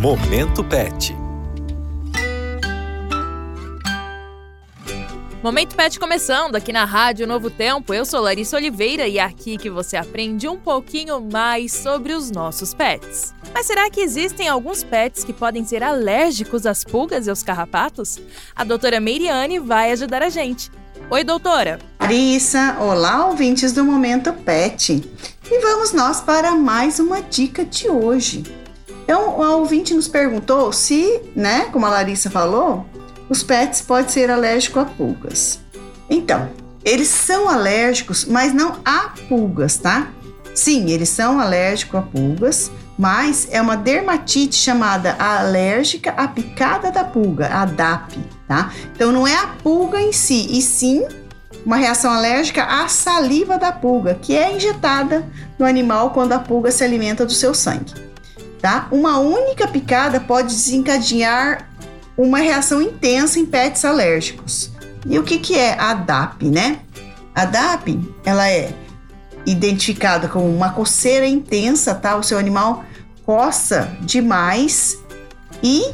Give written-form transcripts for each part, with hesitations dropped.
Momento Pet. Momento Pet começando aqui na Rádio Novo Tempo. Eu sou Larissa Oliveira e é aqui que você aprende um pouquinho mais sobre os nossos pets. Mas será que existem alguns pets que podem ser alérgicos às pulgas e aos carrapatos? A doutora Meiriane vai ajudar a gente. Oi, doutora! Larissa, olá, ouvintes do Momento Pet. E vamos nós para mais uma dica de hoje. Então, a ouvinte nos perguntou se, como a Larissa falou, os pets podem ser alérgicos a pulgas. Então, eles são alérgicos, mas não a pulgas, tá? Sim, eles são alérgicos a pulgas, mas é uma dermatite chamada alérgica à picada da pulga, a DAP, tá? Então, não é a pulga em si, e sim uma reação alérgica à saliva da pulga, que é injetada no animal quando a pulga se alimenta do seu sangue, tá? Uma única picada pode desencadear uma reação intensa em pets alérgicos. E o que é a DAP, né? A DAP, ela é identificada como uma coceira intensa, tá? O seu animal coça demais e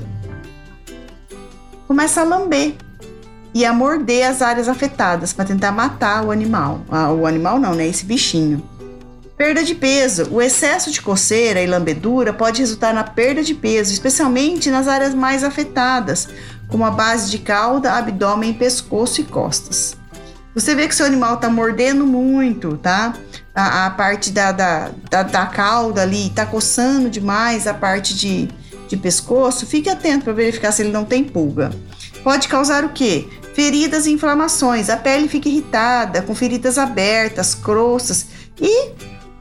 começa a lamber e a morder as áreas afetadas para tentar matar o animal. O animal não, né? Esse bichinho. Perda de peso. O excesso de coceira e lambedura pode resultar na perda de peso, especialmente nas áreas mais afetadas, como a base de cauda, abdômen, pescoço e costas. Você vê que seu animal está mordendo muito, tá? A parte da cauda ali está coçando demais a parte de pescoço. Fique atento para verificar se ele não tem pulga. Pode causar o quê? Feridas e inflamações. A pele fica irritada, com feridas abertas, croças e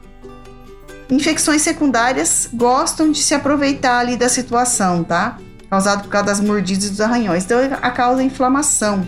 infecções secundárias gostam de se aproveitar ali da situação, tá? Causado por causa das mordidas e dos arranhões. Então, a causa é inflamação.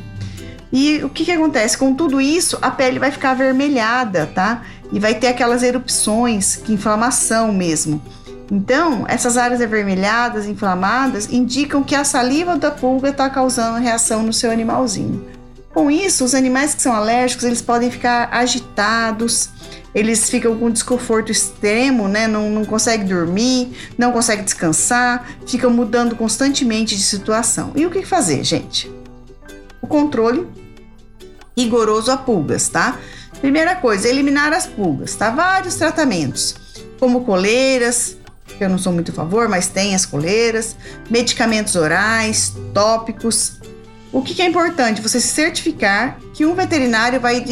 E o que acontece? Com tudo isso, a pele vai ficar avermelhada, tá? E vai ter aquelas erupções, que inflamação mesmo. Então, essas áreas avermelhadas, inflamadas, indicam que a saliva da pulga está causando reação no seu animalzinho. Com isso, os animais que são alérgicos, eles podem ficar agitados, eles ficam com desconforto extremo, né? Não conseguem dormir, não conseguem descansar, ficam mudando constantemente de situação. E o que fazer, gente? O controle rigoroso a pulgas, tá? Primeira coisa, eliminar as pulgas, tá? Vários tratamentos, como coleiras, que eu não sou muito a favor, mas tem as coleiras, medicamentos orais, tópicos. O que é importante? Você se certificar que um veterinário vai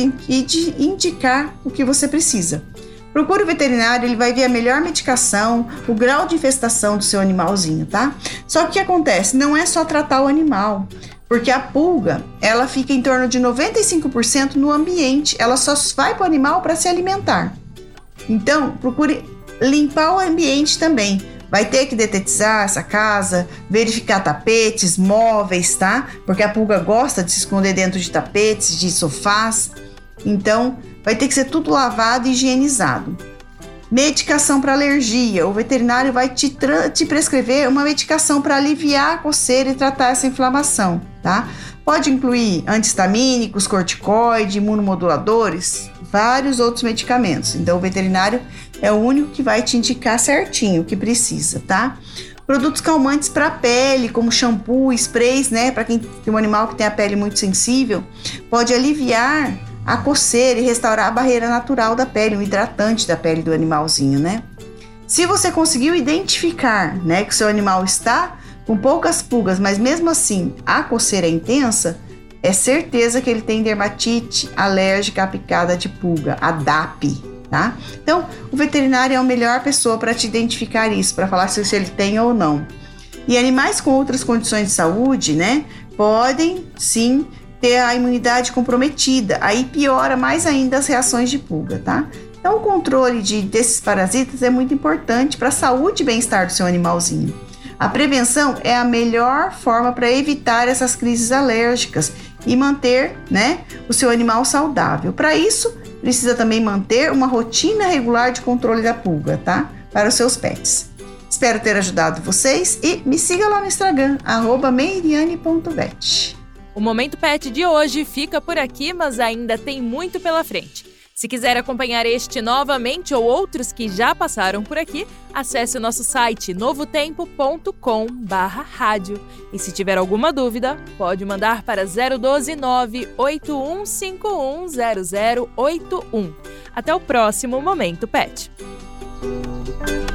indicar o que você precisa. Procure o veterinário, ele vai ver a melhor medicação, o grau de infestação do seu animalzinho, tá? Só que o que acontece? Não é só tratar o animal, porque a pulga, ela fica em torno de 95% no ambiente, ela só vai para o animal para se alimentar. Então, procure limpar o ambiente também. Vai ter que detetizar essa casa, verificar tapetes, móveis, tá? Porque a pulga gosta de se esconder dentro de tapetes, de sofás. Então, vai ter que ser tudo lavado e higienizado. Medicação para alergia. O veterinário vai te prescrever uma medicação para aliviar a coceira e tratar essa inflamação, tá? Pode incluir anti-histamínicos, corticoide, imunomoduladores, vários outros medicamentos. Então, o veterinário é o único que vai te indicar certinho o que precisa, tá? Produtos calmantes para a pele, como shampoo, sprays, né? Para quem tem um animal que tem a pele muito sensível, pode aliviar a coceira e restaurar a barreira natural da pele, o hidratante da pele do animalzinho, né? Se você conseguiu identificar, né, que o seu animal está com poucas pulgas, mas mesmo assim a coceira é intensa, é certeza que ele tem dermatite alérgica à picada de pulga, a DAP, tá? Então, o veterinário é a melhor pessoa para te identificar isso, para falar se ele tem ou não. E animais com outras condições de saúde, né, podem sim ter a imunidade comprometida, aí piora mais ainda as reações de pulga, tá? Então, o controle desses parasitas é muito importante para a saúde e bem-estar do seu animalzinho. A prevenção é a melhor forma para evitar essas crises alérgicas e manter, né, o seu animal saudável. Para isso, precisa também manter uma rotina regular de controle da pulga, tá? Para os seus pets. Espero ter ajudado vocês e me siga lá no Instagram, @meiriane.vet. O Momento Pet de hoje fica por aqui, mas ainda tem muito pela frente. Se quiser acompanhar este novamente ou outros que já passaram por aqui, acesse o nosso site novotempo.com/rádio. E se tiver alguma dúvida, pode mandar para 012 981510081. Até o próximo Momento Pet.